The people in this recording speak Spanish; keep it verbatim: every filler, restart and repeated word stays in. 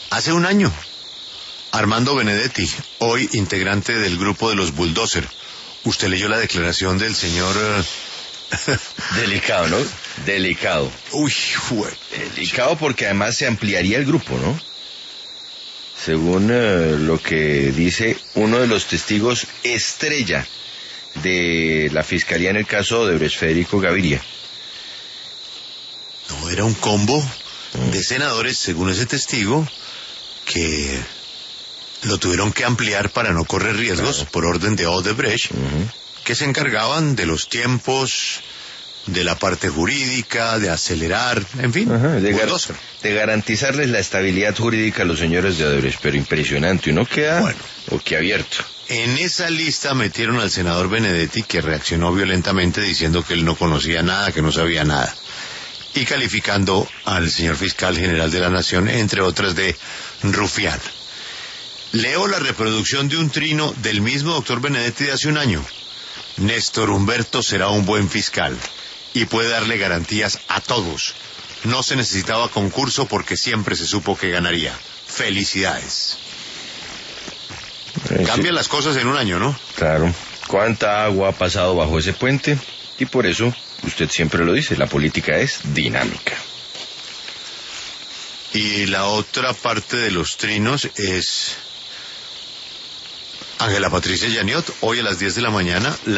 Hace un año, Armando Benedetti, hoy integrante del grupo de los Bulldozer. Usted leyó la declaración del señor... Delicado, ¿no? Delicado. Uy, fue... Delicado porque además se ampliaría el grupo, ¿no? Según eh, lo que dice uno de los testigos estrella de la fiscalía en el caso de Odebrecht, Federico Gaviria. No, era un combo de senadores, según ese testigo, que lo tuvieron que ampliar para no correr riesgos, claro, por orden de Odebrecht, uh-huh, que se encargaban de los tiempos, de la parte jurídica, de acelerar, en fin, uh-huh, de, gar de garantizarles la estabilidad jurídica a los señores de Odebrecht, pero impresionante, uno queda bueno, boquiabierto. En esa lista metieron al senador Benedetti, que reaccionó violentamente diciendo que él no conocía nada, que no sabía nada, y calificando al señor fiscal general de la Nación, entre otras, de rufián. Leo la reproducción de un trino del mismo doctor Benedetti de hace un año. Néstor Humberto será un buen fiscal y puede darle garantías a todos. No se necesitaba concurso porque siempre se supo que ganaría. Felicidades. Eh, Cambian sí. las cosas en un año, ¿no? Claro. ¿Cuánta agua ha pasado bajo ese puente? Y por eso, usted siempre lo dice, la política es dinámica. Y la otra parte de los trinos es... Ángela Patricia Yaniot, hoy a las diez de la mañana, la